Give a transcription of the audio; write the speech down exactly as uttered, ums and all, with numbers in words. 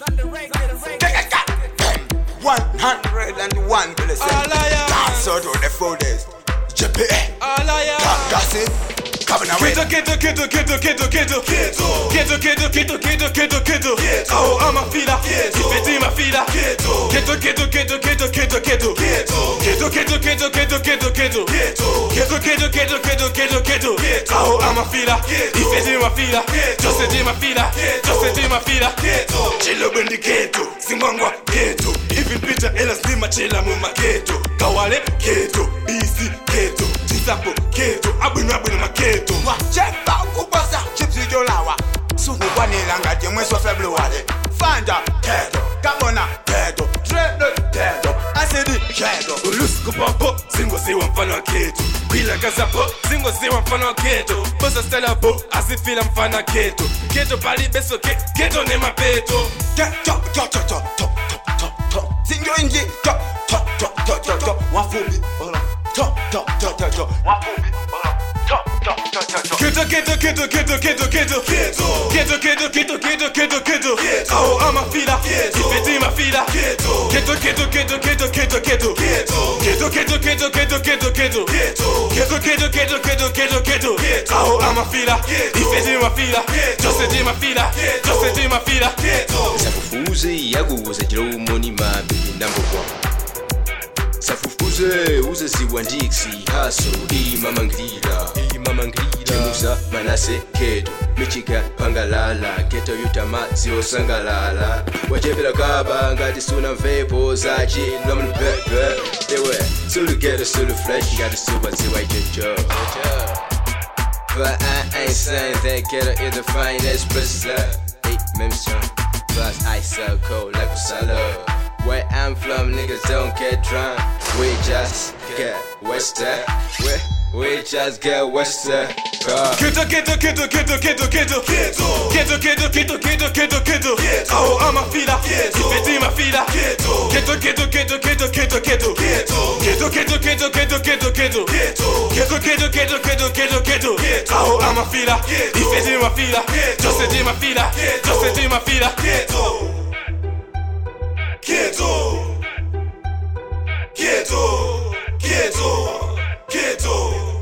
One hundred and one percent. Dance out of the four days. J P A. Gossip. Kiddo, kiddo, kiddo, kiddo, kiddo, kiddo, kiddo, kiddo, kiddo, kiddo, kiddo, kiddo. Oh, I'm a fila, difetti ma fila. Kiddo, kiddo, kiddo, kiddo, kiddo, kiddo. Kiddo, kiddo, kiddo, kiddo, kiddo, kiddo. Kiddo, kiddo, kiddo, kiddo, kiddo, kiddo. Oh, I'm a fila, difetti ma fila. Just di ma fila, just di ma fila. Chilo bendi ghetto, singwangwa ghetto. Even Peter Ella Slim chila mu ma ghetto. Kawale ghetto, easy ghetto. Chisapo ghetto, abunu abunu ma ghetto. Chepa kupasa chips idolawa. Suku kwa nilanga jemwe so feble wale. Fanda ghetto, Gabona ghetto, Dreadnought ghetto, Acidi ghetto. Ulusku popo, singo siwa mfano wa ghetto. Bila kazapo, singo siwa mfano wa ghetto. Bosa stella po, asifila mfano wa ghetto. Ghetto pali beso ke, ghetto ne mapeto. Ghetto, ghetto, ghetto, ghetto, ghetto. Singo inji, ghetto, ghetto, ghetto, ghetto. Wafubi, ola, ghetto, ghetto, ghetto. Wafubi, ola. Kiddo, kiddo, kiddo, kiddo, kiddo, kiddo. Kiddo, kiddo, kiddo, kiddo, kiddo, kiddo. Oh, I'm a fila, difetti ma fila. Kiddo, kiddo, kiddo, kiddo, kiddo, kiddo. Kiddo, kiddo, kiddo, kiddo, kiddo, kiddo. Kiddo, kiddo, kiddo, kiddo, kiddo, kiddo. Oh, I'm a fila, difetti ma fila. Just di ma fila, just di ma fila. Safufuze yakuze chilo moni mabe number one. Safufuze uze ziwandiksi haso imama ngrila imama ngrila musa manase keto michika pangalala keto yutamazi osangalala wajebela kaba ngati suna mvepo zachi nomu pepe ewe sulu ghetto sulu fresh ngati suba ziwa ijejo. But I ain't saying that ghetto is the finest place left. Hey, memson, plus I sell cold like Usala. Where I'm from, niggas don't get drunk. We just get wasted. We we just get wasted. Kiddo, kiddo, kiddo, kiddo, kiddo, kiddo. Kiddo, kiddo, kiddo, kiddo, kiddo, kiddo. Oh, I'm a fila, difetti ma fila. Kiddo, kiddo, kiddo, kiddo, kiddo, kiddo. Kiddo, kiddo, kiddo, kiddo, kiddo, kiddo. Kiddo, kiddo, kiddo, kiddo, kiddo, kiddo. Oh, I'm a fila, difetti ma fila. Just di ma fila, just di ma fila. Ghetto, ghetto, ghetto, ghetto.